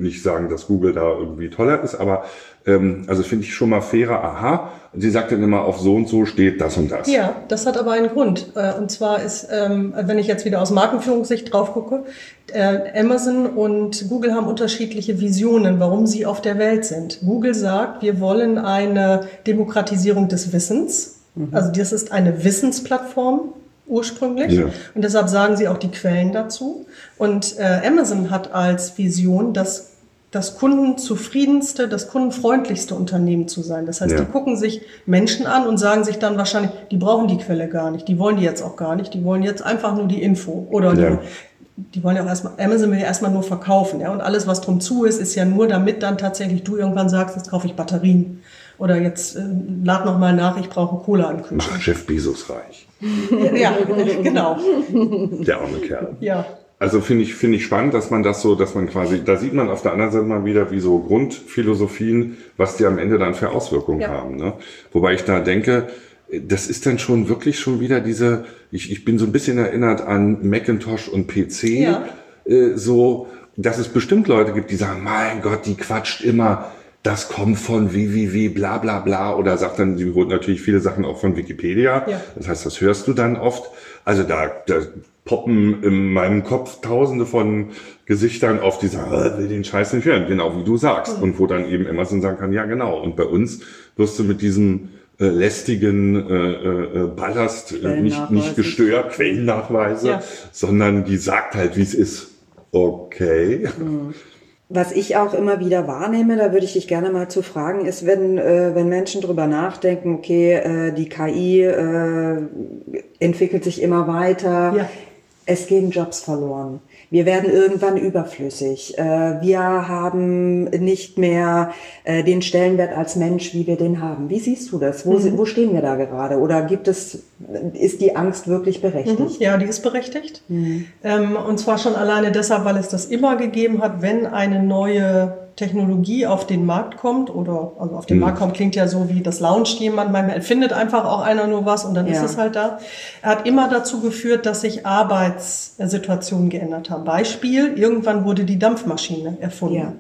nicht sagen, dass Google da irgendwie toller ist, aber ähm, also finde ich schon mal fairer, aha. Und sie sagt dann immer, auf so und so steht das und das. Ja, das hat aber einen Grund. Und zwar ist, wenn ich jetzt wieder aus Markenführungssicht drauf gucke, Amazon und Google haben unterschiedliche Visionen, warum sie auf der Welt sind. Google sagt, wir wollen eine Demokratisierung des Wissens. Mhm. Also das ist eine Wissensplattform ursprünglich. Ja. Und deshalb sagen sie auch die Quellen dazu. Und Amazon hat als Vision, dass das kundenzufriedenste, das kundenfreundlichste Unternehmen zu sein. Das heißt, ja. die gucken sich Menschen an und sagen sich dann wahrscheinlich, die brauchen die Quelle gar nicht, die wollen die jetzt auch gar nicht, die wollen jetzt einfach nur die Info. Oder ja. die, die wollen ja auch erstmal, Amazon will ja erstmal nur verkaufen. Ja? Und alles, was drum zu ist, ist ja nur, damit dann tatsächlich du irgendwann sagst, jetzt kaufe ich Batterien. Oder jetzt äh, lad noch mal nach, ich brauche Cola an Kühlschrank. Mach Jeff Bezos reich. Ja, genau. Der arme Kerl. Ja. Also finde ich, finde ich spannend, dass man das so, dass man quasi, da sieht man auf der anderen Seite mal wieder, wie so Grundphilosophien, was die am Ende dann für Auswirkungen ja. haben. Ne? Wobei ich da denke, das ist dann schon wirklich schon wieder diese, ich, ich bin so ein bisschen erinnert an Macintosh und P C, ja. äh, so, dass es bestimmt Leute gibt, die sagen, mein Gott, die quatscht immer, das kommt von www, bla bla bla, oder sagt dann, sie holt natürlich viele Sachen auch von Wikipedia. Ja. Das heißt, das hörst du dann oft. Also da, da poppen in meinem Kopf tausende von Gesichtern auf, die sagen, äh, will den Scheiß nicht hören, genau wie du sagst. Mhm. Und wo dann eben Amazon sagen kann, ja genau. Und bei uns wirst du mit diesem äh, lästigen äh, äh, Ballast äh, nicht, nicht gestört, Quellennachweise, ja. sondern die sagt halt, wie es ist. Okay. Mhm. Was ich auch immer wieder wahrnehme, da würde ich dich gerne mal zu fragen, ist, wenn äh, wenn Menschen drüber nachdenken, okay, äh, die K I äh, entwickelt sich immer weiter, ja. es gehen Jobs verloren. Wir werden irgendwann überflüssig. Äh, wir haben nicht mehr äh, den Stellenwert als Mensch, wie wir den haben. Wie siehst du das? Wo, mhm. wo stehen wir da gerade? Oder gibt es, ist die Angst wirklich berechtigt? Mhm. Ja, die ist berechtigt. Mhm. Ähm, und zwar schon alleine deshalb, weil es das immer gegeben hat, wenn eine neue Technologie auf den Markt kommt oder also auf den mhm. Markt kommt, klingt ja so wie das launcht jemand, manchmal erfindet einfach auch einer nur was und dann ja. ist es halt da. Er hat immer dazu geführt, dass sich Arbeitssituationen geändert haben. Beispiel, irgendwann wurde die Dampfmaschine erfunden. Ja.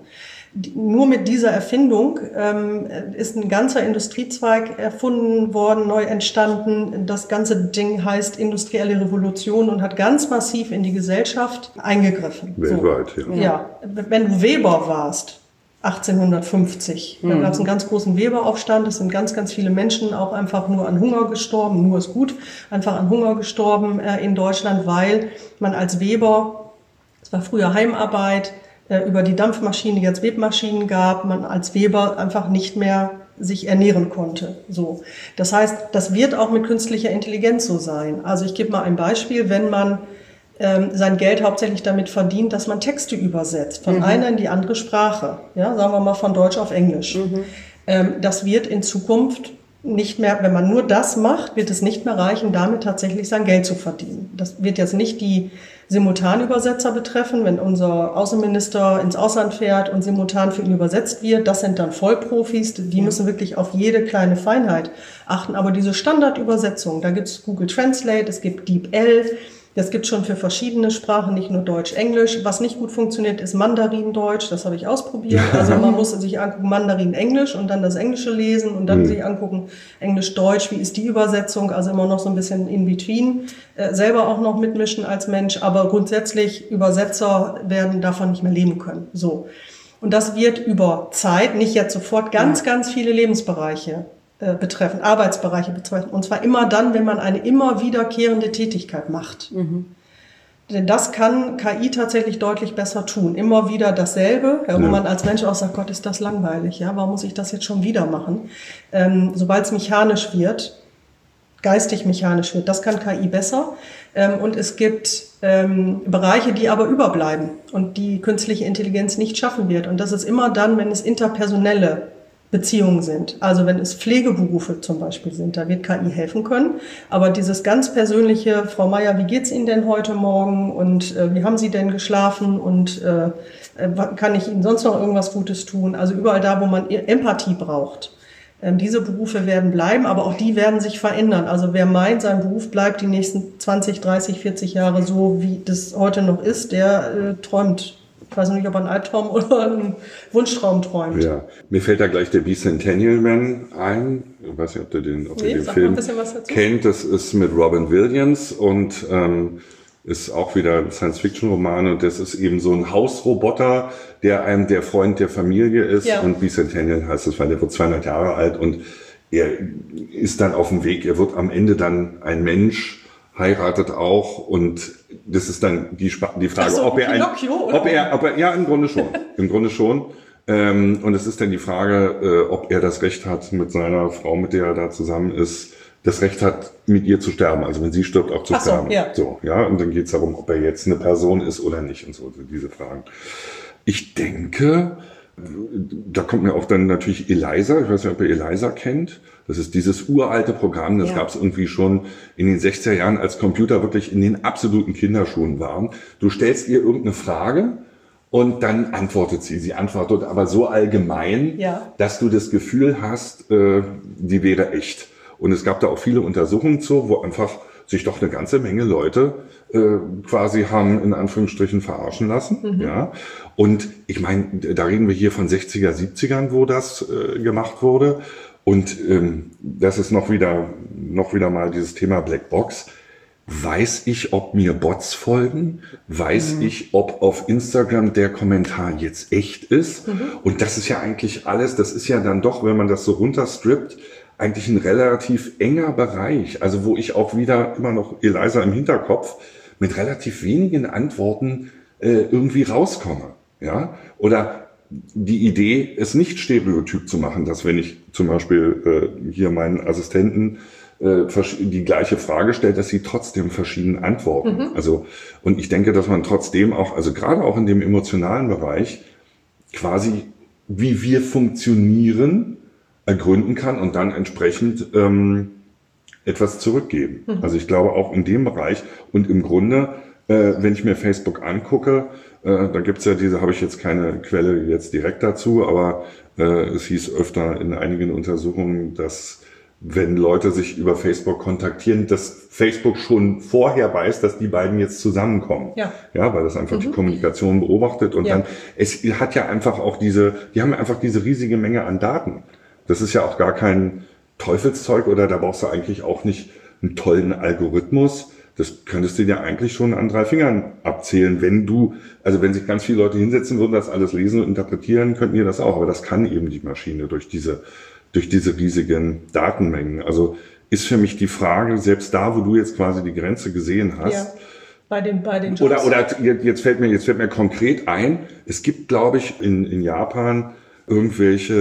Nur mit dieser Erfindung ähm, ist ein ganzer Industriezweig erfunden worden, neu entstanden. Das ganze Ding heißt industrielle Revolution und hat ganz massiv in die Gesellschaft eingegriffen. Weltweit, so. ja. ja. Wenn du Weber warst, achtzehnhundertfünfzig, mhm. da gab es einen ganz großen Weberaufstand. Es sind ganz, ganz viele Menschen auch einfach nur an Hunger gestorben. Nur ist gut, einfach an Hunger gestorben äh, in Deutschland, weil man als Weber, es war früher Heimarbeit, über die Dampfmaschine jetzt Webmaschinen gab, man als Weber einfach nicht mehr sich ernähren konnte. So. Das heißt, das wird auch mit künstlicher Intelligenz so sein. Also ich gebe mal ein Beispiel, wenn man ähm, sein Geld hauptsächlich damit verdient, dass man Texte übersetzt, von mhm. einer in die andere Sprache, ja, sagen wir mal von Deutsch auf Englisch. Mhm. Ähm, das wird in Zukunft nicht mehr, wenn man nur das macht, wird es nicht mehr reichen, damit tatsächlich sein Geld zu verdienen. Das wird jetzt nicht die Simultanübersetzer betreffen, wenn unser Außenminister ins Ausland fährt und simultan für ihn übersetzt wird. Das sind dann Vollprofis, die müssen wirklich auf jede kleine Feinheit achten. Aber diese Standardübersetzung, da gibt es Google Translate, es gibt DeepL, das gibt es schon für verschiedene Sprachen, nicht nur Deutsch, Englisch. Was nicht gut funktioniert, ist Mandarin-Deutsch, das habe ich ausprobiert. Also man muss sich angucken, Mandarin-Englisch und dann das Englische lesen und dann mhm. sich angucken, Englisch-Deutsch, wie ist die Übersetzung, also immer noch so ein bisschen in between. Äh, selber auch noch mitmischen als Mensch, aber grundsätzlich Übersetzer werden davon nicht mehr leben können. So. Und das wird über Zeit, nicht jetzt sofort, ganz, ja. ganz viele Lebensbereiche betreffen, Arbeitsbereiche betreffen. Und zwar immer dann, wenn man eine immer wiederkehrende Tätigkeit macht. Mhm. Denn das kann K I tatsächlich deutlich besser tun. Immer wieder dasselbe, ja, wo ja. man als Mensch auch sagt, Gott, ist das langweilig, ja, warum muss ich das jetzt schon wieder machen? Ähm, sobald es mechanisch wird, geistig mechanisch wird, das kann K I besser. Ähm, und es gibt ähm, Bereiche, die aber überbleiben und die künstliche Intelligenz nicht schaffen wird. Und das ist immer dann, wenn es interpersonelle Beziehungen sind. Also wenn es Pflegeberufe zum Beispiel sind, da wird K I helfen können. Aber dieses ganz persönliche, Frau Meier, wie geht's Ihnen denn heute Morgen und äh, wie haben Sie denn geschlafen und äh, kann ich Ihnen sonst noch irgendwas Gutes tun? Also überall da, wo man Empathie braucht. Ähm, diese Berufe werden bleiben, aber auch die werden sich verändern. Also wer meint, sein Beruf bleibt die nächsten zwanzig, dreißig, vierzig Jahre so, wie das heute noch ist, der äh, träumt Ich weiß nicht, ob er einen Albtraum oder einen Wunschtraum träumt. Ja, mir fällt da gleich der Bicentennial Man ein. Ich weiß nicht, ob du den, ob nee, du den Film kennt. Das ist mit Robin Williams und ähm, ist auch wieder ein Science-Fiction-Roman. Und das ist eben so ein Hausroboter, der einem der Freund der Familie ist. Ja. Und Bicentennial heißt es, weil der wird zweihundert Jahre alt und er ist dann auf dem Weg. Er wird am Ende dann ein Mensch, heiratet auch und das ist dann die, die Frage, so, ob, er ein, ob er, ob er, ja, im Grunde schon, im Grunde schon. Ähm, und es ist dann die Frage, äh, ob er das Recht hat, mit seiner Frau, mit der er da zusammen ist, das Recht hat, mit ihr zu sterben. Also wenn sie stirbt, auch zu Ach sterben. So, ja. so, ja. Und dann geht es darum, ob er jetzt eine Person ist oder nicht und so, diese Fragen. Ich denke, da kommt mir auch dann natürlich Eliza. Ich weiß nicht, ob ihr Eliza kennt. Das ist dieses uralte Programm, das ja. gab es irgendwie schon in den sechziger Jahren, als Computer wirklich in den absoluten Kinderschuhen waren. Du stellst ihr irgendeine Frage und dann antwortet sie. Sie antwortet aber so allgemein, ja. dass du das Gefühl hast, äh, die wäre echt. Und es gab da auch viele Untersuchungen zu, wo einfach sich doch eine ganze Menge Leute äh, quasi haben in Anführungsstrichen verarschen lassen. Mhm. Ja. Und ich meine, da reden wir hier von sechziger, siebzigern, wo das äh, gemacht wurde. Und ähm, das ist noch wieder, noch wieder mal dieses Thema Blackbox. Weiß ich, ob mir Bots folgen? Weiß mhm. ich, ob auf Instagram der Kommentar jetzt echt ist? Mhm. Und das ist ja eigentlich alles, das ist ja dann doch, wenn man das so runterstrippt, eigentlich ein relativ enger Bereich. Also wo ich auch wieder immer noch Eliza im Hinterkopf mit relativ wenigen Antworten äh, irgendwie rauskomme. Ja? Oder die Idee, es nicht stereotyp zu machen, dass wenn ich zum Beispiel äh, hier meinen Assistenten äh, die gleiche Frage stellt, dass sie trotzdem verschieden antworten. Mhm. Also, und ich denke, dass man trotzdem auch, also gerade auch in dem emotionalen Bereich, quasi wie wir funktionieren, ergründen kann und dann entsprechend ähm, etwas zurückgeben. Mhm. Also ich glaube auch in dem Bereich und im Grunde, äh, wenn ich mir Facebook angucke, äh, da gibt's ja diese, habe ich jetzt keine Quelle jetzt direkt dazu, aber äh, es hieß öfter in einigen Untersuchungen, dass wenn Leute sich über Facebook kontaktieren, dass Facebook schon vorher weiß, dass die beiden jetzt zusammenkommen. Ja, ja, weil das einfach mhm. die Kommunikation beobachtet und ja. dann, es hat ja einfach auch diese, die haben einfach diese riesige Menge an Daten. Das ist ja auch gar kein Teufelszeug oder da brauchst du eigentlich auch nicht einen tollen Algorithmus. Das könntest du dir eigentlich schon an drei Fingern abzählen, wenn du, also wenn sich ganz viele Leute hinsetzen würden, das alles lesen und interpretieren, könnten die das auch. Aber das kann eben die Maschine durch diese, durch diese riesigen Datenmengen. Also ist für mich die Frage, selbst da, wo du jetzt quasi die Grenze gesehen hast, ja. Bei den, bei den Jobs. Oder, oder jetzt fällt mir, jetzt fällt mir konkret ein, es gibt, glaube ich, in, in Japan irgendwelche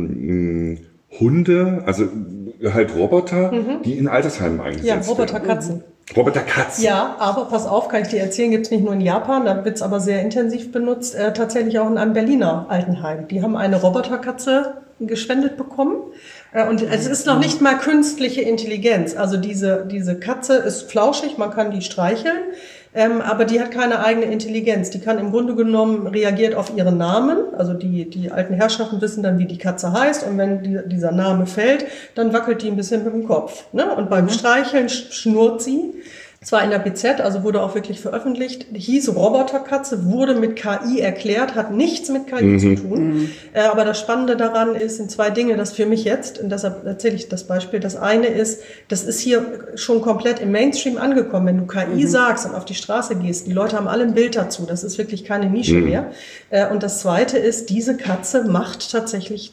mh, Hunde, also halt Roboter, mhm. die in Altersheimen eingesetzt werden. Ja, Roboterkatzen. Roboterkatzen. Ja, aber pass auf, kann ich dir erzählen, gibt's nicht nur in Japan, da wird's aber sehr intensiv benutzt, äh, tatsächlich auch in einem Berliner Altenheim. Die haben eine Roboterkatze gespendet bekommen. Äh, und es ist noch nicht mal künstliche Intelligenz. Also diese, diese Katze ist flauschig, man kann die streicheln. Ähm, aber die hat keine eigene Intelligenz. Die kann im Grunde genommen, reagiert auf ihren Namen. Also die, die alten Herrschaften wissen dann, wie die Katze heißt. Und wenn die, dieser Name fällt, dann wackelt die ein bisschen mit dem Kopf. Ne? Und beim Streicheln schnurrt sie. Zwar in der B Z, also wurde auch wirklich veröffentlicht, hieß Roboterkatze, wurde mit K I erklärt, hat nichts mit K I mhm. zu tun. Mhm. Äh, aber das Spannende daran ist, sind zwei Dinge, das für mich jetzt, und deshalb erzähle ich das Beispiel. Das eine ist, das ist hier schon komplett im Mainstream angekommen. Wenn du K I mhm. sagst und auf die Straße gehst, die Leute haben alle ein Bild dazu. Das ist wirklich keine Nische mhm. mehr. Äh, und das zweite ist, diese Katze macht tatsächlich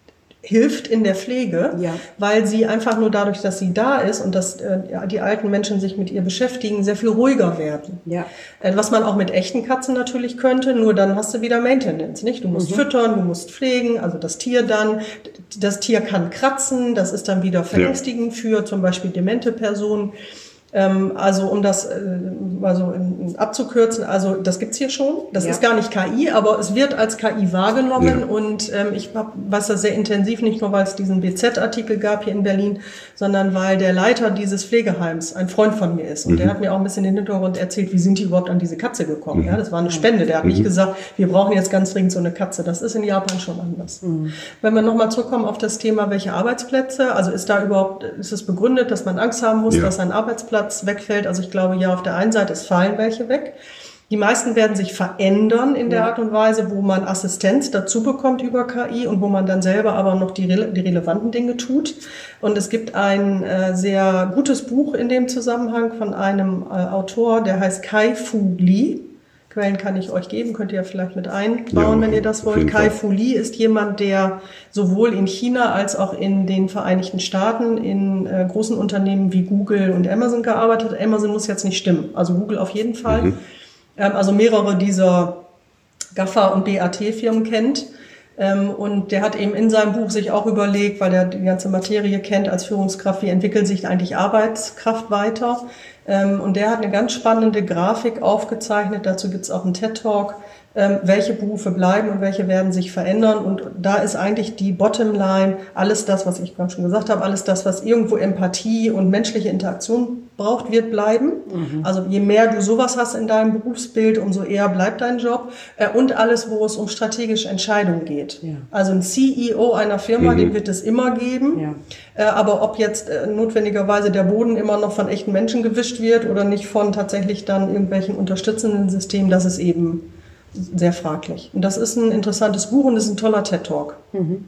hilft in der Pflege, ja. weil sie einfach nur dadurch, dass sie da ist und dass äh, ja, die alten Menschen sich mit ihr beschäftigen, sehr viel ruhiger werden. Ja. Äh, was man auch mit echten Katzen natürlich könnte, nur dann hast du wieder Maintenance, nicht? Du musst mhm. füttern, du musst pflegen, also das Tier dann, das Tier kann kratzen, das ist dann wieder verängstigend ja. für zum Beispiel demente Personen. Ähm, also um das äh, mal so in, in abzukürzen, also das gibt's hier schon. Das ja. ist gar nicht K I, aber es wird als K I wahrgenommen ja. und ähm, ich hab, weiß das sehr intensiv, nicht nur weil es diesen B Z-Artikel gab hier in Berlin, sondern weil der Leiter dieses Pflegeheims ein Freund von mir ist und mhm. der hat mir auch ein bisschen den Hintergrund erzählt, wie sind die überhaupt an diese Katze gekommen. Mhm. Ja, das war eine Spende. Der hat mhm. nicht gesagt, wir brauchen jetzt ganz dringend so eine Katze. Das ist in Japan schon anders. Mhm. Wenn wir nochmal zurückkommen auf das Thema, welche Arbeitsplätze, also ist da überhaupt, ist es begründet, dass man Angst haben muss, ja. dass ein Arbeitsplatz wegfällt. Also ich glaube, ja, auf der einen Seite, es fallen welche weg. Die meisten werden sich verändern in der Ja. Art und Weise, wo man Assistenz dazu bekommt über K I und wo man dann selber aber noch die, rele- die relevanten Dinge tut. Und es gibt ein äh, sehr gutes Buch in dem Zusammenhang von einem äh, Autor, der heißt Kai-Fu Lee. Quellen kann ich euch geben, könnt ihr ja vielleicht mit einbauen, Ja, wenn ihr das auf wollt. jeden Fall. Kai-Fu Lee ist jemand, der sowohl in China als auch in den Vereinigten Staaten in äh, großen Unternehmen wie Google und Amazon gearbeitet hat. Amazon muss jetzt nicht stimmen, also Google auf jeden Fall. Mhm. Ähm, also mehrere dieser GAFA- und B A T-Firmen kennt. Ähm, und der hat eben in seinem Buch sich auch überlegt, weil er die ganze Materie kennt als Führungskraft, wie entwickelt sich eigentlich Arbeitskraft weiter. Ähm, und der hat eine ganz spannende Grafik aufgezeichnet, dazu gibt es auch einen TED-Talk, ähm, welche Berufe bleiben und welche werden sich verändern. Und da ist eigentlich die Bottomline, alles das, was ich gerade schon gesagt habe, alles das, was irgendwo Empathie und menschliche Interaktion braucht, wird bleiben. Mhm. Also je mehr du sowas hast in deinem Berufsbild, umso eher bleibt dein Job. Äh, und alles, wo es um strategische Entscheidungen geht. Ja. Also ein C E O einer Firma, Mhm. den wird es immer geben. Ja. Äh, aber ob jetzt äh, notwendigerweise der Boden immer noch von echten Menschen gewischt wird oder nicht von tatsächlich dann irgendwelchen unterstützenden Systemen, das ist eben sehr fraglich. Und das ist ein interessantes Buch und das ist ein toller TED-Talk. Mhm.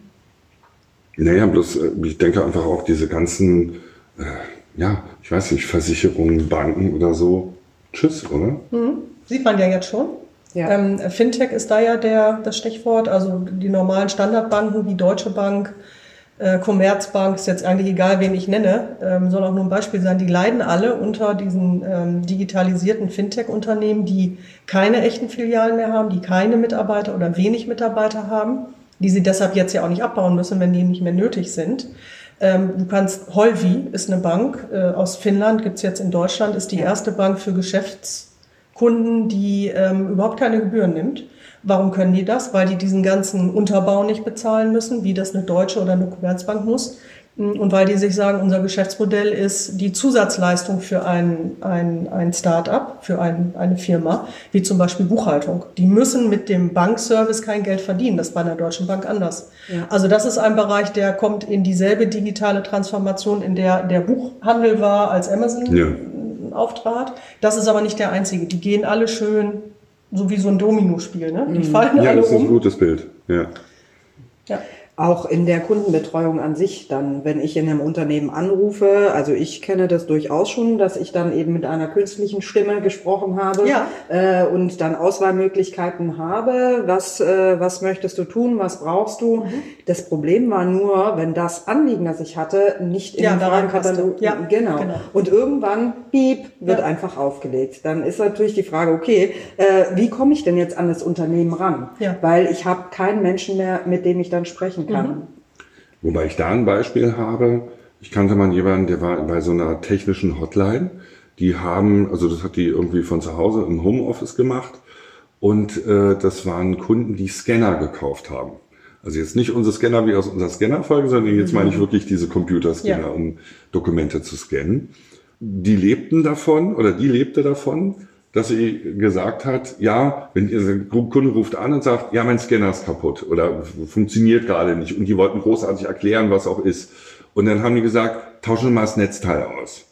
Naja, bloß, äh, ich denke einfach auch diese ganzen, äh, ja, ich weiß nicht, Versicherungen, Banken oder so. Tschüss, oder? Mhm. Sieht man ja jetzt schon. Ja. Ähm, Fintech ist da ja der, das Stichwort. Also die normalen Standardbanken wie Deutsche Bank, äh, Commerzbank, ist jetzt eigentlich egal, wen ich nenne, ähm, soll auch nur ein Beispiel sein, die leiden alle unter diesen ähm, digitalisierten Fintech-Unternehmen, die keine echten Filialen mehr haben, die keine Mitarbeiter oder wenig Mitarbeiter haben, die sie deshalb jetzt ja auch nicht abbauen müssen, wenn die nicht mehr nötig sind. Ähm, du kannst, Holvi ist eine Bank äh, aus Finnland, gibt's jetzt in Deutschland, ist die Ja. erste Bank für Geschäftskunden, die ähm, überhaupt keine Gebühren nimmt. Warum können die das? Weil die diesen ganzen Unterbau nicht bezahlen müssen, wie das eine Deutsche oder eine Commerzbank muss. Und weil die sich sagen, unser Geschäftsmodell ist die Zusatzleistung für ein, ein, ein Start-up, für ein, eine Firma, wie zum Beispiel Buchhaltung. Die müssen mit dem Bankservice kein Geld verdienen. Das ist bei einer deutschen Bank anders. Ja. Also das ist ein Bereich, der kommt in dieselbe digitale Transformation, in der der Buchhandel war, als Amazon Ja. auftrat. Das ist aber nicht der einzige. Die gehen alle schön, so wie so ein Domino-Spiel, ne? Die fallen Ja, alle das ist ein um. gutes Bild. Ja. Ja. Auch in der Kundenbetreuung an sich dann, wenn ich in einem Unternehmen anrufe, also ich kenne das durchaus schon, dass ich dann eben mit einer künstlichen Stimme gesprochen habe Ja. äh, und dann Auswahlmöglichkeiten habe, was, äh, was möchtest du tun, was brauchst du. Mhm. Das Problem war nur, wenn das Anliegen, das ich hatte, nicht in Ja, den da Fragenkatalog, reinpasste. Ja, genau. genau. Und irgendwann, piep, wird Ja. einfach aufgelegt. Dann ist natürlich die Frage, okay, äh, wie komme ich denn jetzt an das Unternehmen ran? Ja. Weil ich habe keinen Menschen mehr, mit dem ich dann sprechen kann. Mhm. Wobei ich da ein Beispiel habe. Ich kannte mal jemanden, der war bei so einer technischen Hotline. Die haben, also das hat die irgendwie von zu Hause im Homeoffice gemacht. Und äh, das waren Kunden, die Scanner gekauft haben. Also jetzt nicht unsere Scanner wie aus unserer Scanner-Folge, sondern jetzt meine ich wirklich diese Computerscanner, Ja. um Dokumente zu scannen. Die lebten davon, oder die lebte davon, dass sie gesagt hat, ja, wenn ihr ein Kunde ruft an und sagt, ja, mein Scanner ist kaputt oder funktioniert gerade nicht und die wollten großartig erklären, was auch ist. Und dann haben die gesagt, tauschen wir mal das Netzteil aus.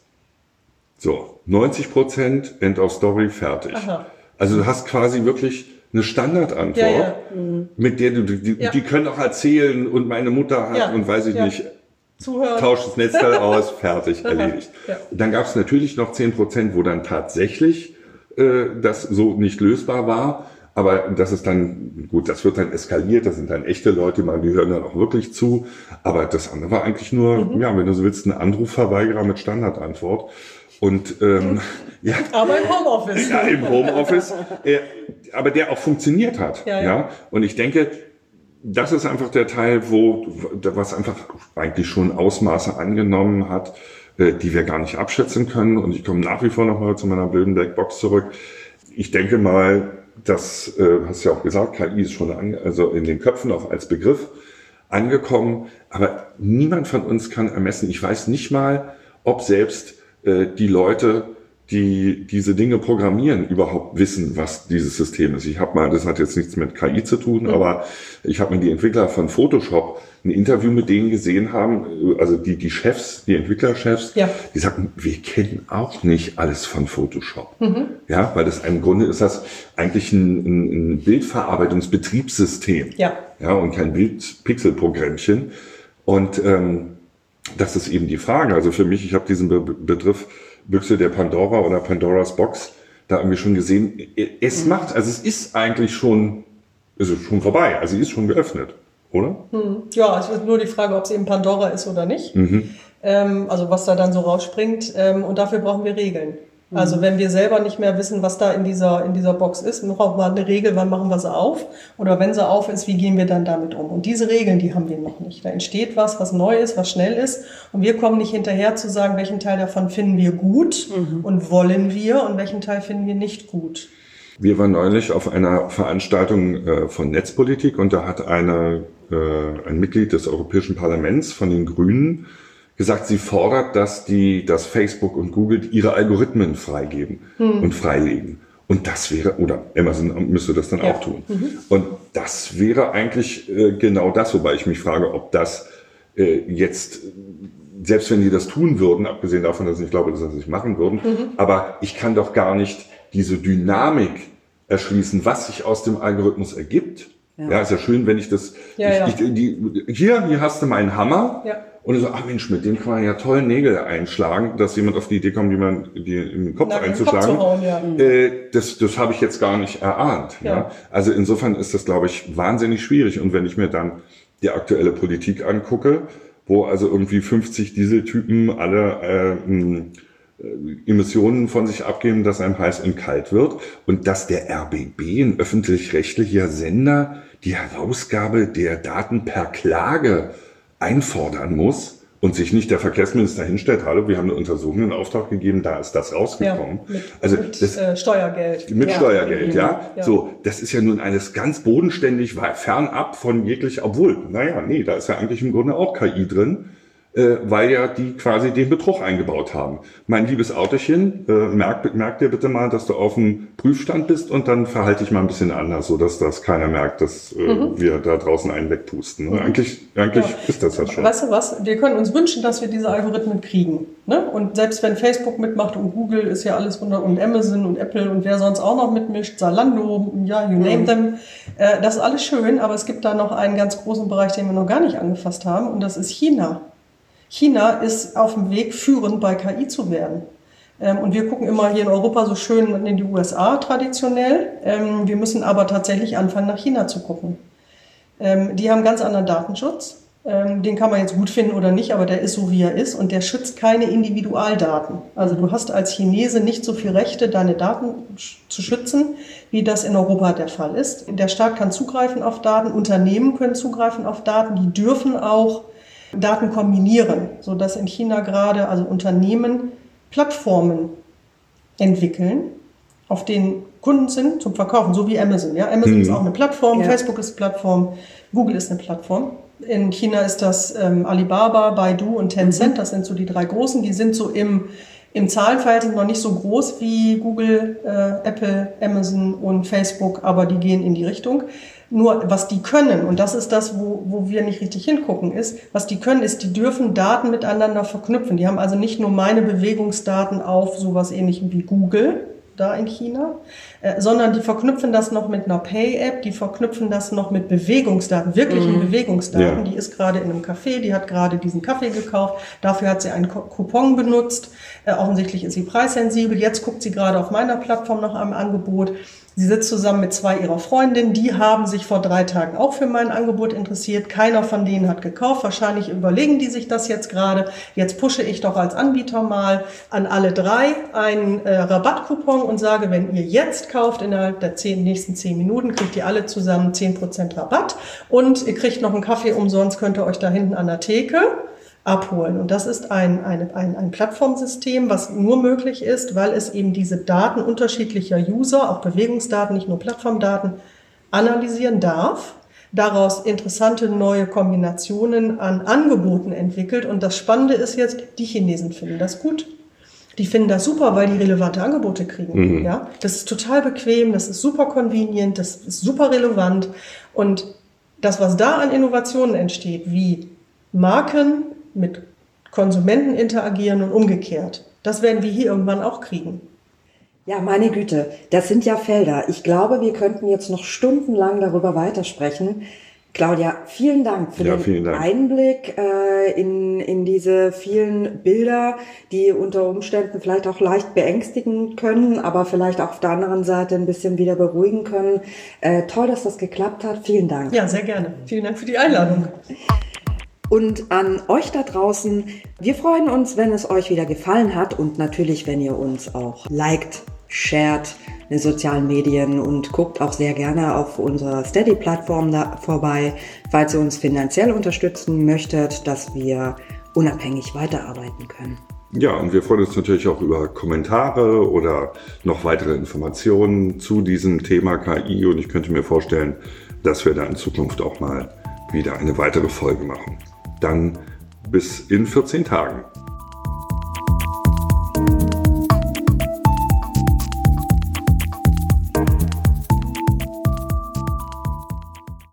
So, neunzig Prozent, End of Story, fertig. Aha. Also du hast quasi wirklich eine Standardantwort, Ja, ja. mit der du, die, Ja. die können auch erzählen und meine Mutter hat Ja. und weiß ich Ja. nicht, Zuhören. tauscht das Netzteil aus, fertig, Aha. erledigt. Ja. Und dann gab es natürlich noch zehn Prozent, wo dann tatsächlich äh, das so nicht lösbar war. Aber das ist dann, gut, das wird dann eskaliert, das sind dann echte Leute, die hören dann auch wirklich zu. Aber das andere war eigentlich nur, Mhm. ja, wenn du so willst, ein Anrufverweigerer mit Standardantwort. Und ähm, Mhm. ja, Aber im Homeoffice. ja, im Homeoffice, äh, aber der auch funktioniert hat. Ja, Ja, ja. Und ich denke, das ist einfach der Teil, wo was einfach eigentlich schon Ausmaße angenommen hat, äh, die wir gar nicht abschätzen können. Und ich komme nach wie vor nochmal zu meiner blöden Blackbox zurück. Ich denke mal, das äh, hast du ja auch gesagt, K I ist schon an, also in den Köpfen auch als Begriff angekommen. Aber niemand von uns kann ermessen. Ich weiß nicht mal, ob selbst äh, die Leute, die diese Dinge programmieren, überhaupt wissen, was dieses System ist. Ich habe mal, das hat jetzt nichts mit K I zu tun, mhm. aber ich habe mir die Entwickler von Photoshop ein Interview mit denen gesehen haben, also die die Chefs, die Entwicklerchefs, ja. die sagten, wir kennen auch nicht alles von Photoshop. Mhm. Ja, weil das im Grunde ist das eigentlich ein, ein, ein Bildverarbeitungsbetriebssystem. Ja. Ja, und kein Bildpixelprogrammchen. Und ähm, das ist eben die Frage. Also für mich, ich habe diesen Be- Begriff Büchse der Pandora oder Pandoras Box da irgendwie schon gesehen. Es macht, also es ist eigentlich schon, es ist schon vorbei, also es ist schon geöffnet, oder? Hm. Ja, es ist nur die Frage, ob es eben Pandora ist oder nicht. Mhm. Ähm, also was da dann so rausspringt. Ähm, und dafür brauchen wir Regeln. Mhm. Also wenn wir selber nicht mehr wissen, was da in dieser in dieser Box ist, brauchen wir eine Regel, wann machen wir sie auf? Oder wenn sie auf ist, wie gehen wir dann damit um? Und diese Regeln, die haben wir noch nicht. Da entsteht was, was neu ist, was schnell ist. Und wir kommen nicht hinterher zu sagen, welchen Teil davon finden wir gut mhm. und wollen wir und welchen Teil finden wir nicht gut. Wir waren neulich auf einer Veranstaltung äh, von Netzpolitik und da hat eine, äh, ein Mitglied des Europäischen Parlaments von den Grünen gesagt, sie fordert, dass die, dass Facebook und Google ihre Algorithmen freigeben hm. und freilegen. Und das wäre, oder Amazon müsste das dann ja. auch tun. Mhm. Und das wäre eigentlich äh, genau das, wobei ich mich frage, ob das äh, jetzt, selbst wenn die das tun würden, abgesehen davon, dass ich nicht glaube, dass sie das nicht machen würden, mhm. aber ich kann doch gar nicht diese Dynamik erschließen, was sich aus dem Algorithmus ergibt. Ja, ja ist ja schön, wenn ich das, ja, ich, ja. Ich, die, hier, hier hast du meinen Hammer. Ja. Und so, ach Mensch, mit dem kann man ja toll Nägel einschlagen, dass jemand auf die Idee kommt, jemand die in den Kopf Na, einzuschlagen. Kopf hauen, ja. äh, das das habe ich jetzt gar nicht erahnt. Ja. Ja. Also insofern ist das, glaube ich, wahnsinnig schwierig. Und wenn ich mir dann die aktuelle Politik angucke, wo also irgendwie fünfzig Dieseltypen alle äh, Emissionen von sich abgeben, dass einem heiß und kalt wird und dass der R B B, ein öffentlich-rechtlicher Sender, die Herausgabe der Daten per Klage einfordern muss und sich nicht der Verkehrsminister hinstellt, hallo, wir haben eine Untersuchung in Auftrag gegeben, da ist das rausgekommen. Ja, mit, also mit das, äh, Steuergeld. Mit ja. Steuergeld, ja. ja. So, das ist ja nun alles ganz bodenständig, fernab von jeglich, obwohl, naja, nee, da ist ja eigentlich im Grunde auch K I drin, äh, weil ja die quasi den Betrug eingebaut haben. Mein liebes Autochen, äh, merk, merk dir bitte mal, dass du auf dem Prüfstand bist und dann verhalte ich mal ein bisschen anders, so dass das keiner merkt, dass äh, mhm. wir da draußen einen wegpusten. Mhm. Eigentlich, eigentlich ja. ist das das schon. Weißt du was? Wir können uns wünschen, dass wir diese Algorithmen kriegen. Ne? Und selbst wenn Facebook mitmacht und Google ist ja alles wunder und Amazon und Apple und wer sonst auch noch mitmischt, Zalando, ja, you name mhm. them. Äh, das ist alles schön, aber es gibt da noch einen ganz großen Bereich, den wir noch gar nicht angefasst haben und das ist China. China ist auf dem Weg, führend bei K I zu werden. Ähm, und wir gucken immer hier in Europa so schön in die U S A traditionell. Ähm, wir müssen aber tatsächlich anfangen, nach China zu gucken. Ähm, die haben einen ganz anderen Datenschutz. Ähm, den kann man jetzt gut finden oder nicht, aber der ist so, wie er ist. Und der schützt keine Individualdaten. Also du hast als Chinese nicht so viel Rechte, deine Daten zu schützen, wie das in Europa der Fall ist. Der Staat kann zugreifen auf Daten, Unternehmen können zugreifen auf Daten, die dürfen auch Daten kombinieren, sodass in China gerade also Unternehmen Plattformen entwickeln, auf denen Kunden sind zum Verkaufen, so wie Amazon. Ja, Amazon mhm. ist auch eine Plattform, ja. Facebook ist eine Plattform, Google ist eine Plattform. In China ist das ähm, Alibaba, Baidu und Tencent, mhm. das sind so die drei großen, die sind so im, im Zahlenverhältnis noch nicht so groß wie Google, äh, Apple, Amazon und Facebook, aber die gehen in die Richtung. Nur was die können, und das ist das, wo, wo wir nicht richtig hingucken, ist, was die können, ist, die dürfen Daten miteinander verknüpfen. Die haben also nicht nur meine Bewegungsdaten auf sowas Ähnlichem wie Google, da in China, äh, sondern die verknüpfen das noch mit einer Pay-App, die verknüpfen das noch mit Bewegungsdaten, wirklichen mhm. Bewegungsdaten. Ja. Die ist gerade in einem Café, die hat gerade diesen Kaffee gekauft, dafür hat sie einen Coupon benutzt, äh, offensichtlich ist sie preissensibel, jetzt guckt sie gerade auf meiner Plattform nach einem Angebot. Sie sitzt zusammen mit zwei ihrer Freundinnen, die haben sich vor drei Tagen auch für mein Angebot interessiert. Keiner von denen hat gekauft. Wahrscheinlich überlegen die sich das jetzt gerade. Jetzt pushe ich doch als Anbieter mal an alle drei einen äh, Rabattcoupon und sage, wenn ihr jetzt kauft, innerhalb der zehn, nächsten zehn Minuten, kriegt ihr alle zusammen zehn Prozent Rabatt und ihr kriegt noch einen Kaffee umsonst, könnt ihr euch da hinten an der Theke abholen. Und das ist ein, ein, ein, ein Plattformsystem, was nur möglich ist, weil es eben diese Daten unterschiedlicher User, auch Bewegungsdaten, nicht nur Plattformdaten, analysieren darf, daraus interessante neue Kombinationen an Angeboten entwickelt. Und das Spannende ist jetzt, die Chinesen finden das gut. Die finden das super, weil die relevante Angebote kriegen. Mhm. Ja, das ist total bequem, das ist super convenient, das ist super relevant. Und das, was da an Innovationen entsteht, wie Marken mit Konsumenten interagieren und umgekehrt, das werden wir hier irgendwann auch kriegen. Ja, meine Güte, das sind ja Felder. Ich glaube, wir könnten jetzt noch stundenlang darüber weitersprechen. Claudia, vielen Dank für ja, den vielen Dank. Einblick äh, in, in diese vielen Bilder, die unter Umständen vielleicht auch leicht beängstigen können, aber vielleicht auch auf der anderen Seite ein bisschen wieder beruhigen können. Äh, toll, dass das geklappt hat. Vielen Dank. Ja, sehr gerne. Vielen Dank für die Einladung. Und an euch da draußen, wir freuen uns, wenn es euch wieder gefallen hat und natürlich, wenn ihr uns auch liked, shared in den sozialen Medien und guckt auch sehr gerne auf unserer Steady-Plattform da vorbei, falls ihr uns finanziell unterstützen möchtet, dass wir unabhängig weiterarbeiten können. Ja, und wir freuen uns natürlich auch über Kommentare oder noch weitere Informationen zu diesem Thema K I und ich könnte mir vorstellen, dass wir da in Zukunft auch mal wieder eine weitere Folge machen. Dann bis in vierzehn Tagen.